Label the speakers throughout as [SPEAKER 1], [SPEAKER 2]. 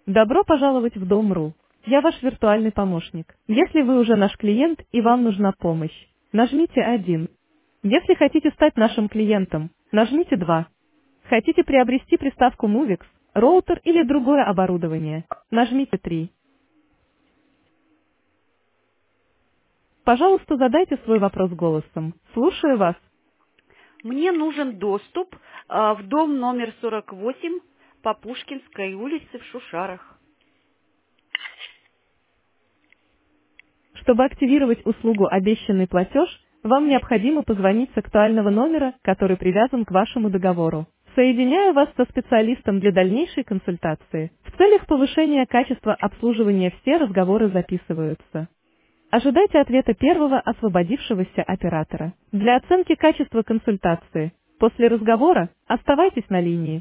[SPEAKER 1] Добро пожаловать в Дом.ру. Я ваш виртуальный помощник. Если вы уже наш клиент и вам нужна помощь, нажмите 1. Если хотите стать нашим клиентом, нажмите 2. Хотите приобрести приставку Movix, роутер или другое оборудование, нажмите 3. Пожалуйста, задайте свой вопрос голосом. Слушаю вас.
[SPEAKER 2] Мне нужен доступ в дом номер 48 по Пушкинской улице в Шушарах.
[SPEAKER 1] Чтобы активировать услугу «Обещанный платеж», вам необходимо позвонить с актуального номера, который привязан к вашему договору. Соединяю вас со специалистом для дальнейшей консультации. В целях повышения качества обслуживания все разговоры записываются. Ожидайте ответа первого освободившегося оператора. Для оценки качества консультации после разговора оставайтесь на линии.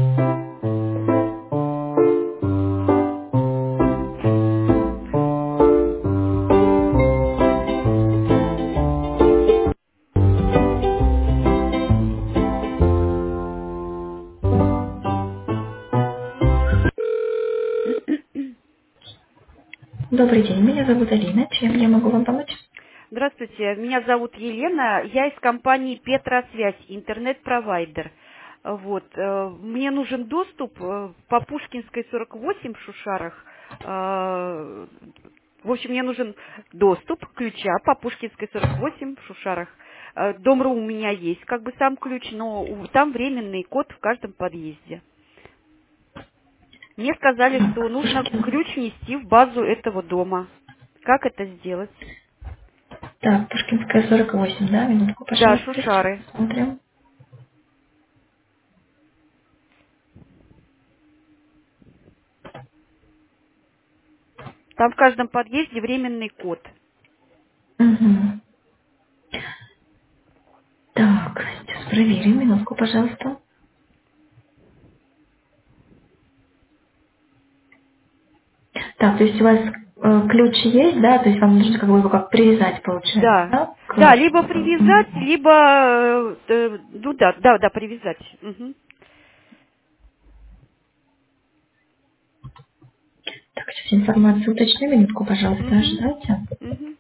[SPEAKER 1] Добрый день, меня зовут Алина. Чем я могу вам помочь?
[SPEAKER 2] Здравствуйте, меня зовут Елена, я из компании Петросвязь, интернет-провайдер. Вот, мне нужен доступ по Пушкинской 48 в Шушарах. В общем, мне нужен доступ ключа по Пушкинской 48 в Шушарах. Дом.ру у меня есть, как бы сам ключ, но там временный код в каждом подъезде. Мне сказали, что нужно ключ внести в базу этого дома. Как это сделать?
[SPEAKER 1] Так, Пушкинская 48, да? Минутку,
[SPEAKER 2] Да,
[SPEAKER 1] пожалуйста, сейчас
[SPEAKER 2] Шушары.
[SPEAKER 1] посмотрим.
[SPEAKER 2] Там в каждом подъезде временный код.
[SPEAKER 1] Угу. Так, сейчас проверим, минутку, пожалуйста. Так, то есть у вас ключ есть, да? То есть вам нужно как бы его как привязать, получается,
[SPEAKER 2] Да.
[SPEAKER 1] да?
[SPEAKER 2] Да, либо
[SPEAKER 1] Мгм.
[SPEAKER 2] привязать, либо, ну да, привязать. Мгм.
[SPEAKER 1] Так, сейчас информацию уточню, минутку, пожалуйста,
[SPEAKER 2] Мгм.
[SPEAKER 1] ожидайте.
[SPEAKER 2] Мгм.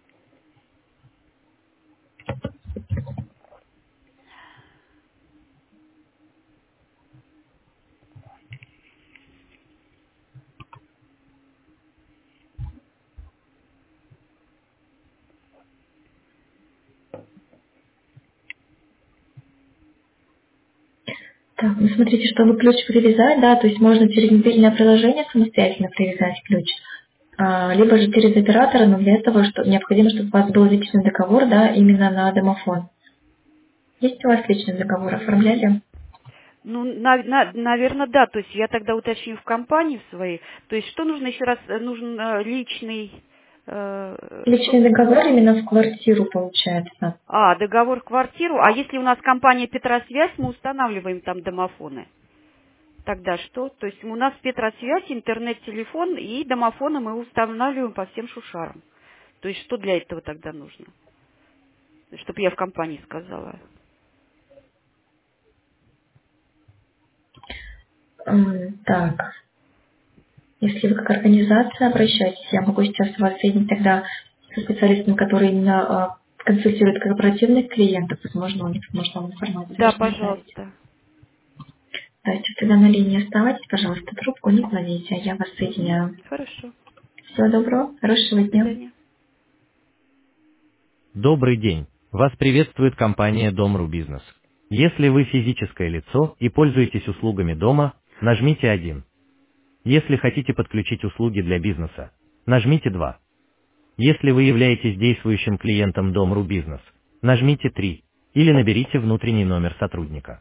[SPEAKER 1] Так, ну смотрите, чтобы ключ привязать, да, то есть можно через мобильное приложение самостоятельно привязать ключ, либо же через оператора, но для этого что необходимо, чтобы у вас был личный договор, да, именно на домофон. Есть у вас личный договор, оформляли?
[SPEAKER 2] Ну, наверное, да. То есть я тогда уточню в компании в своей. То есть что нужно еще раз? Нужен личный... что?
[SPEAKER 1] Личный договор именно в квартиру, получается.
[SPEAKER 2] Договор в квартиру. А если у нас компания Петросвязь, мы устанавливаем там домофоны. Тогда что? То есть у нас Петросвязь, интернет-телефон и домофоны мы устанавливаем по всем Шушарам. То есть что для этого тогда нужно? Чтобы я в компании сказала.
[SPEAKER 1] Так, если вы как организация обращаетесь, я могу сейчас вас соединить тогда со специалистом, который именно консультирует корпоративных клиентов, возможно, у них можно вам информацию
[SPEAKER 2] Да,
[SPEAKER 1] предоставить.
[SPEAKER 2] пожалуйста.
[SPEAKER 1] Да, сейчас тогда на линии оставайтесь, пожалуйста, трубку не кладите, а я вас
[SPEAKER 2] Мгм.
[SPEAKER 1] соединяю.
[SPEAKER 2] Хорошо.
[SPEAKER 1] Всего доброго, хорошего
[SPEAKER 2] До
[SPEAKER 1] дня.
[SPEAKER 2] свидания.
[SPEAKER 3] Добрый день. Вас приветствует компания Дом.ру Бизнес. Если вы физическое лицо и пользуетесь услугами дома, нажмите 1. Если хотите подключить услуги для бизнеса, нажмите 2. Если вы являетесь действующим клиентом Дом.ру Бизнес, нажмите 3. Или наберите внутренний номер сотрудника.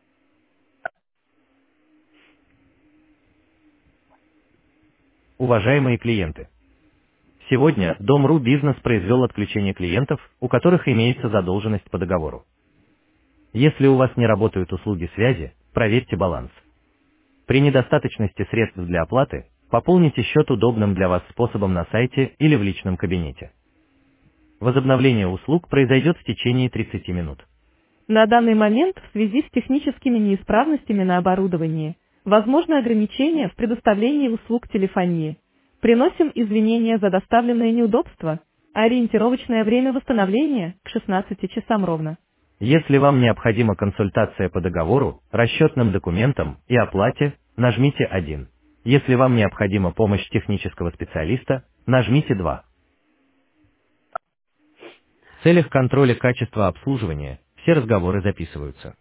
[SPEAKER 3] Уважаемые клиенты, сегодня Дом.ру Бизнес произвел отключение клиентов, у которых имеется задолженность по договору. Если у вас не работают услуги связи, проверьте баланс. При недостаточности средств для оплаты, пополните счет удобным для вас способом на сайте или в личном кабинете. Возобновление услуг произойдет в течение 30 минут.
[SPEAKER 1] На данный момент в связи с техническими неисправностями на оборудовании Возможны ограничения в предоставлении услуг телефонии. Приносим извинения за доставленное неудобство. Ориентировочное время восстановления к 16 часам ровно.
[SPEAKER 3] Если вам необходима консультация по договору, расчетным документам и оплате, нажмите 1. Если вам необходима помощь технического специалиста, нажмите 2. В целях контроля качества обслуживания все разговоры записываются.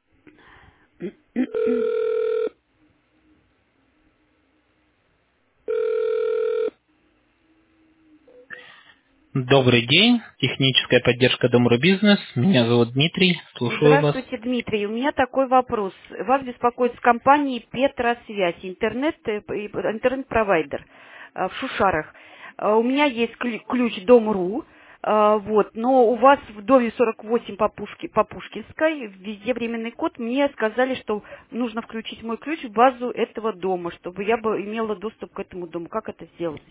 [SPEAKER 3] Добрый день, техническая поддержка Домру Бизнес. Меня зовут Дмитрий, слушаю вас.
[SPEAKER 2] Здравствуйте, Дмитрий. У меня такой вопрос. Вас беспокоит с компанией Петросвязь, интернет-провайдер в Шушарах. У меня есть ключ Дом.ру, вот, но у вас в доме 48 по Пушкинской, везде временный код, мне сказали, что нужно включить мой ключ в базу этого дома, чтобы я бы имела доступ к этому дому. Как это сделать?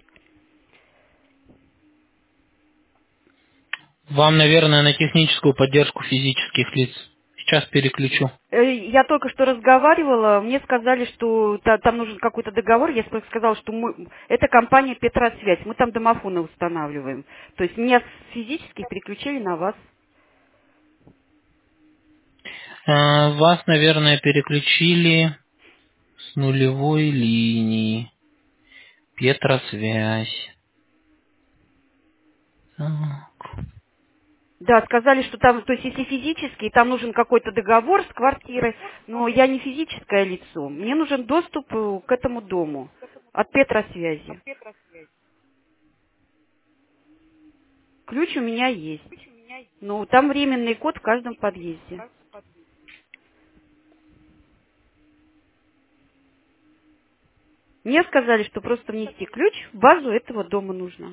[SPEAKER 4] Вам, наверное, на техническую поддержку физических лиц. Сейчас переключу.
[SPEAKER 2] Я только что разговаривала, мне сказали, что там нужен какой-то договор, я сказала, что это компания Петросвязь, мы там домофоны устанавливаем. То есть меня с физических переключили на вас.
[SPEAKER 4] Вас, наверное, переключили с нулевой линии. Петросвязь. Так.
[SPEAKER 2] Да, сказали, что там, то есть если физический, там нужен какой-то договор с квартирой, но я не физическое лицо, мне нужен доступ к этому дому от Петросвязи. Ключ у меня есть, но там временный код в каждом подъезде. Мне сказали, что просто внести ключ в базу этого дома нужно.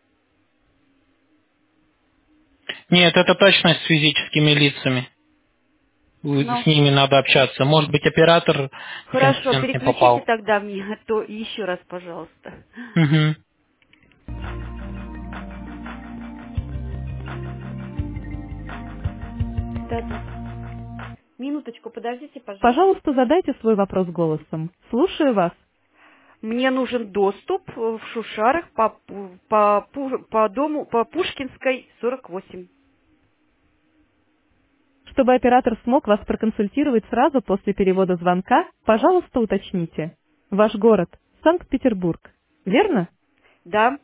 [SPEAKER 4] Нет, это точно с физическими лицами.
[SPEAKER 2] Ну,
[SPEAKER 4] С ними надо общаться. Может быть, оператор в
[SPEAKER 2] хорошо,
[SPEAKER 4] инцидент не
[SPEAKER 2] переключите
[SPEAKER 4] попал.
[SPEAKER 2] тогда мне, то еще раз, пожалуйста.
[SPEAKER 4] Угу.
[SPEAKER 2] Да-да. Минуточку, подождите, пожалуйста.
[SPEAKER 1] Пожалуйста, задайте свой вопрос голосом. Слушаю вас.
[SPEAKER 2] Мне нужен доступ в Шушарах по дому, по Пушкинской, 48.
[SPEAKER 1] Чтобы оператор смог вас проконсультировать сразу после перевода звонка, пожалуйста, уточните. Ваш город – Санкт-Петербург. Верно?
[SPEAKER 2] Да,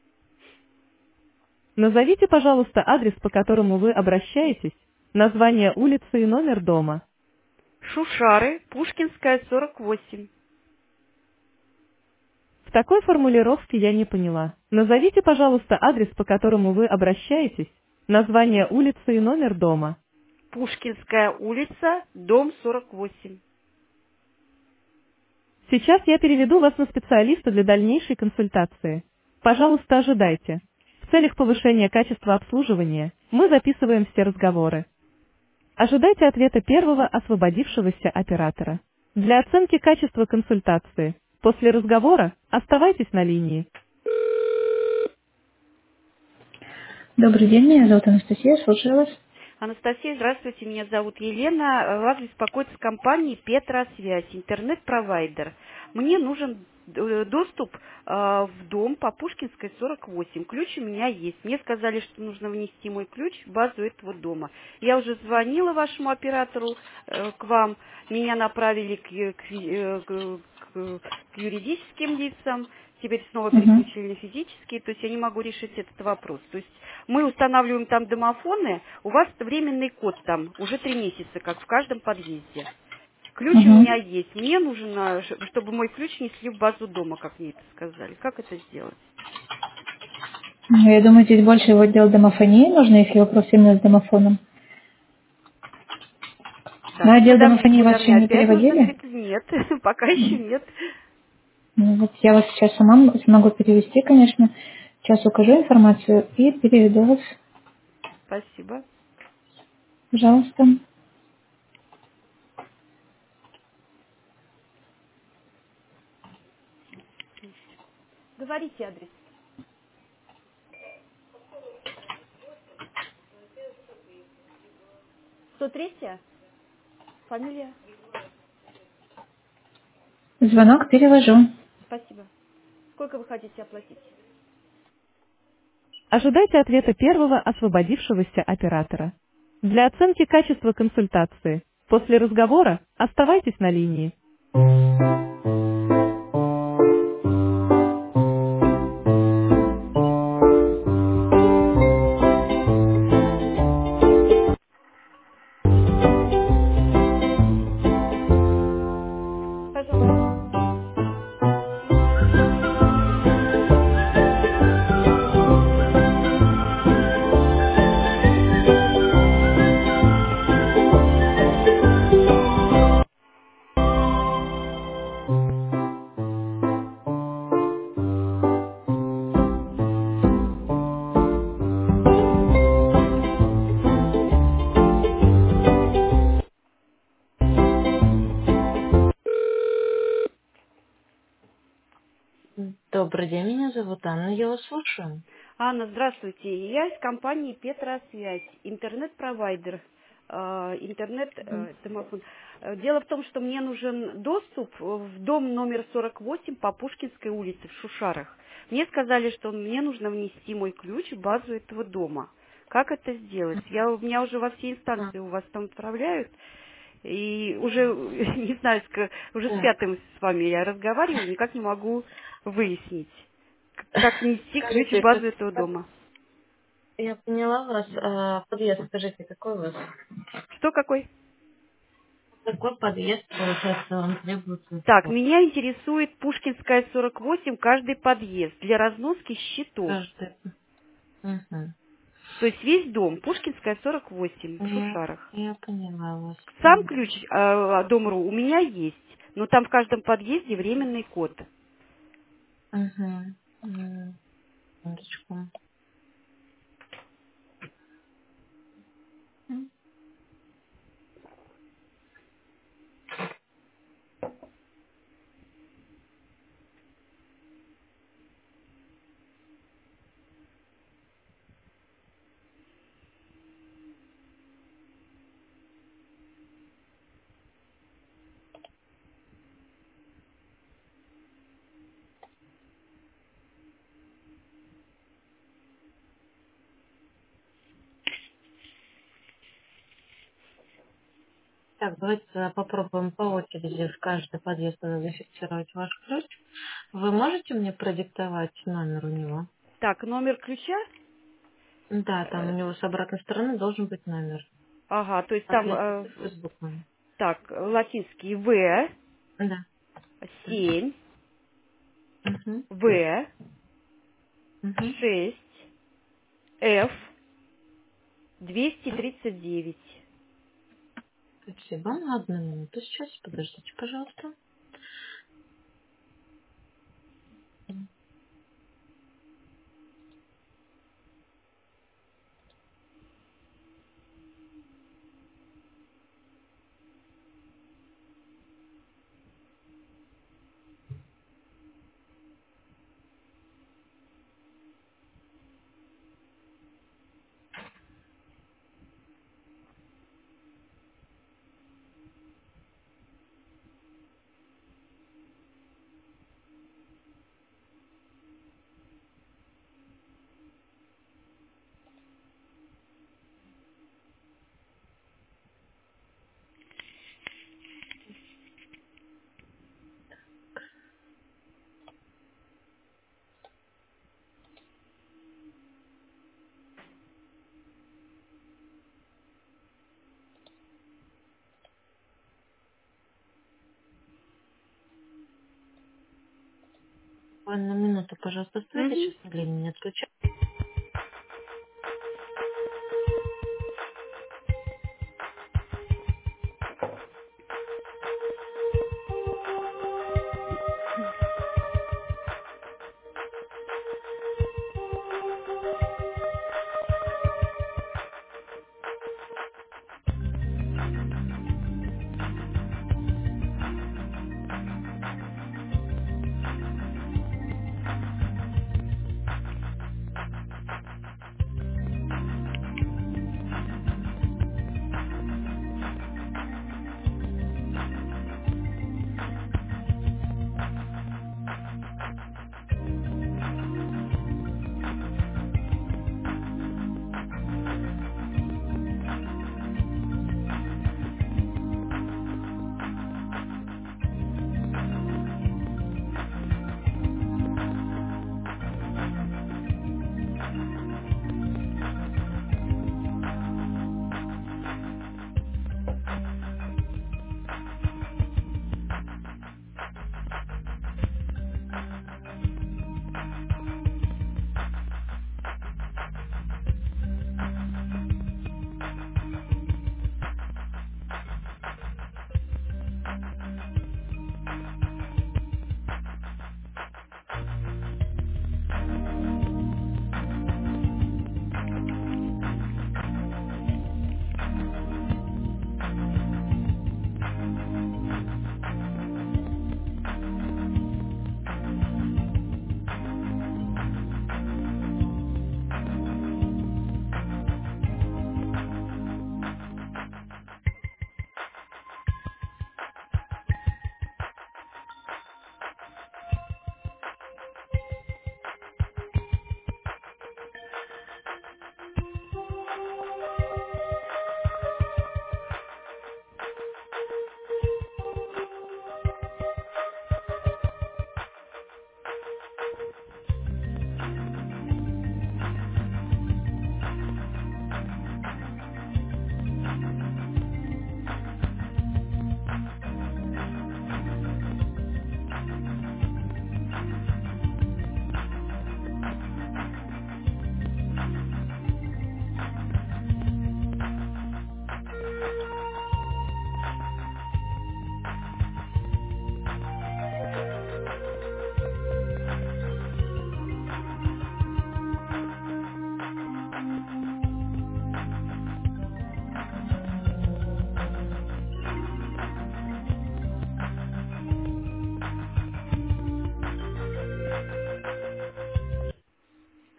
[SPEAKER 1] Назовите, пожалуйста, адрес, по которому вы обращаетесь, название улицы и номер дома.
[SPEAKER 2] Шушары, Пушкинская, 48.
[SPEAKER 1] В такой формулировке я не поняла. Назовите, пожалуйста, адрес, по которому вы обращаетесь, название улицы и номер дома.
[SPEAKER 2] Пушкинская улица, дом 48.
[SPEAKER 1] Сейчас я переведу вас на специалиста для дальнейшей консультации. Пожалуйста, ожидайте. В целях повышения качества обслуживания мы записываем все разговоры. Ожидайте ответа первого освободившегося оператора. Для оценки качества консультации после разговора оставайтесь на линии. Добрый день, меня зовут Анастасия, слушаю вас.
[SPEAKER 2] Анастасия, здравствуйте, меня зовут Елена. Вас беспокоит с компанией Петросвязь, интернет-провайдер. Мне нужен доступ в дом по Пушкинской, 48. Ключ у меня есть. Мне сказали, что нужно внести мой ключ в базу этого дома. Я уже звонила вашему оператору к вам. Меня направили к юридическим лицам. Теперь снова переключили на физические, то есть я не могу решить этот вопрос. То есть мы устанавливаем там домофоны, у вас временный код там уже 3 месяца, как в каждом подъезде. Ключ у меня есть. Мне нужно, чтобы мой ключ несли в базу дома, как мне это сказали. Как это сделать?
[SPEAKER 1] Ну, я думаю, здесь больше в отдел домофонии нужно, если вопрос именно с домофоном. На
[SPEAKER 2] Так, и
[SPEAKER 1] отдел
[SPEAKER 2] куда
[SPEAKER 1] домофонии вас еще
[SPEAKER 2] мне
[SPEAKER 1] не
[SPEAKER 2] опять нужно
[SPEAKER 1] переводили?
[SPEAKER 2] переключить? Нет, пока еще нет.
[SPEAKER 1] Ну, вот я вас сейчас сама смогу перевести, конечно. Сейчас укажу информацию и переведу вас,
[SPEAKER 2] Спасибо.
[SPEAKER 1] пожалуйста.
[SPEAKER 2] Говорите адрес. 103-я? Фамилия?
[SPEAKER 5] Звонок перевожу.
[SPEAKER 2] Спасибо. Сколько вы хотите оплатить?
[SPEAKER 1] Ожидайте ответа первого освободившегося оператора. Для оценки качества консультации после разговора оставайтесь на линии.
[SPEAKER 2] Пожалуйста.
[SPEAKER 5] Добрый день, меня зовут Анна, я вас слушаю.
[SPEAKER 2] Анна, здравствуйте. Я из компании Петросвязь, интернет-провайдер, интернет-домофон. Дело в том, что мне нужен доступ в дом номер 48 по Пушкинской улице в Шушарах. Мне сказали, что мне нужно внести мой ключ в базу этого дома. Как это сделать? Меня уже во все инстанции у вас там отправляют. И уже, не знаю, уже с пятым с вами я разговариваю, никак не могу выяснить, как внести ключ в
[SPEAKER 5] Скажите,
[SPEAKER 2] базу этого дома.
[SPEAKER 5] я поняла вас. Подъезд, скажите, какой у вас?
[SPEAKER 2] Что какой?
[SPEAKER 5] Какой подъезд, получается, вам требуется?
[SPEAKER 2] Так, меня интересует Пушкинская, 48, каждый подъезд для разноски счетов.
[SPEAKER 5] Каждый. Угу.
[SPEAKER 2] То есть весь дом, Пушкинская, 48, в Шушарах.
[SPEAKER 5] Я поняла вас.
[SPEAKER 2] Сам ключ Дом.ру у меня есть, но там в каждом подъезде временный код.
[SPEAKER 5] Угу. Секундочку. Так, давайте попробуем по очереди в каждый подъезд зафиксировать ваш ключ. Вы можете мне продиктовать номер у него?
[SPEAKER 2] Так, номер ключа?
[SPEAKER 5] Да, там у него с обратной стороны должен быть номер.
[SPEAKER 2] Ага, то есть там,
[SPEAKER 5] Ответы цифры с буквами.
[SPEAKER 2] так, латинский В,
[SPEAKER 5] Да.
[SPEAKER 2] 7,
[SPEAKER 5] Угу.
[SPEAKER 2] В,
[SPEAKER 5] Угу.
[SPEAKER 2] 6, F, 239.
[SPEAKER 5] Спасибо. Одну минуту сейчас. Подождите, пожалуйста. Буквально минуту, пожалуйста, оставайтесь.
[SPEAKER 2] Мгм.
[SPEAKER 5] Сейчас на линии не отключаю.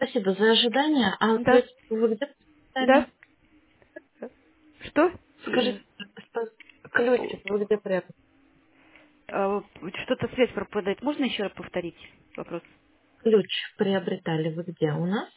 [SPEAKER 5] Спасибо за ожидание. А
[SPEAKER 2] Да,
[SPEAKER 5] ключ вы где
[SPEAKER 2] да.
[SPEAKER 5] приобретали?
[SPEAKER 2] Что?
[SPEAKER 5] Скажите, пожалуйста, ключик вы где приобретали?
[SPEAKER 2] Что-то связь пропадает. Можно еще раз повторить вопрос?
[SPEAKER 5] Ключ приобретали вы где? У нас?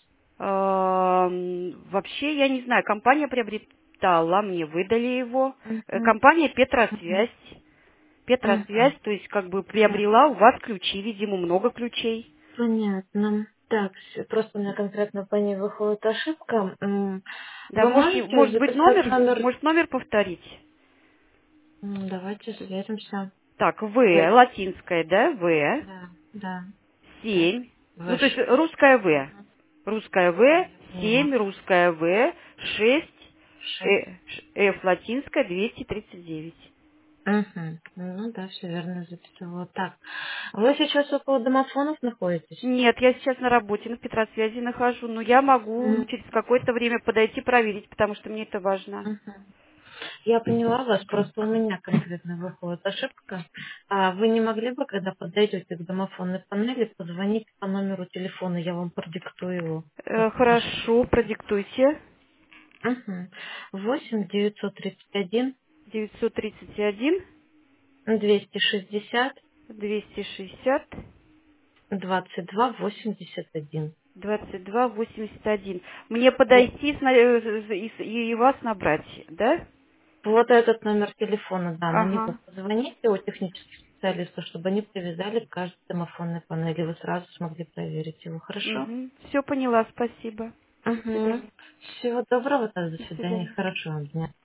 [SPEAKER 2] Вообще, я не знаю, компания приобретала, мне выдали его.
[SPEAKER 5] Мгм.
[SPEAKER 2] Компания
[SPEAKER 5] Мгм.
[SPEAKER 2] Петросвязь.
[SPEAKER 5] Мгм.
[SPEAKER 2] Петросвязь, то есть как бы
[SPEAKER 5] Понятно.
[SPEAKER 2] приобрела у вас ключи, видимо, много ключей.
[SPEAKER 5] Понятно. Так, просто у меня конкретно по ней выходит ошибка.
[SPEAKER 2] Да,
[SPEAKER 5] Вы
[SPEAKER 2] можете,
[SPEAKER 5] можете
[SPEAKER 2] может быть,
[SPEAKER 5] записать
[SPEAKER 2] номер?
[SPEAKER 5] номер?
[SPEAKER 2] Может, номер повторить?
[SPEAKER 5] Давайте сверимся.
[SPEAKER 2] Так, В,
[SPEAKER 5] Вы-
[SPEAKER 2] латинская, да, В,
[SPEAKER 5] Да, да. Так,
[SPEAKER 2] 7. Ну, то есть
[SPEAKER 5] ваш.
[SPEAKER 2] русская В.
[SPEAKER 5] Мгм.
[SPEAKER 2] Русская
[SPEAKER 5] Да,
[SPEAKER 2] В,
[SPEAKER 5] я поняла.
[SPEAKER 2] 7, русская В, 6,
[SPEAKER 5] 6.
[SPEAKER 2] F латинская, 239.
[SPEAKER 5] Угу. Ну да, все верно записала. Так, вы сейчас около домофонов находитесь?
[SPEAKER 2] Нет, я сейчас на работе, на Петросвязи нахожу, но я могу
[SPEAKER 5] Мгм.
[SPEAKER 2] через какое-то время подойти проверить, потому что мне это важно.
[SPEAKER 5] Мгм. Я поняла вас, просто у меня конкретно выходит ошибка. А вы не могли бы, когда подойдете к домофонной панели, позвонить по номеру телефона, я вам продиктую его.
[SPEAKER 2] Хорошо, продиктуйте.
[SPEAKER 5] Угу. 8 931
[SPEAKER 2] 931
[SPEAKER 5] 260
[SPEAKER 2] 260
[SPEAKER 5] 22 81.
[SPEAKER 2] 2281. Мне
[SPEAKER 5] Вот,
[SPEAKER 2] подойти и вас набрать, да?
[SPEAKER 5] вот этот номер телефона, да, на него
[SPEAKER 2] Ага.
[SPEAKER 5] позвоните у технических специалистов, чтобы они привязали к каждой домофонной панели, вы сразу смогли проверить его, хорошо?
[SPEAKER 2] Угу. Все поняла, спасибо. До
[SPEAKER 5] Угу.
[SPEAKER 2] свидания.
[SPEAKER 5] Всего доброго, до
[SPEAKER 2] До
[SPEAKER 5] свидания,
[SPEAKER 2] свидания.
[SPEAKER 5] хорошего вам дня.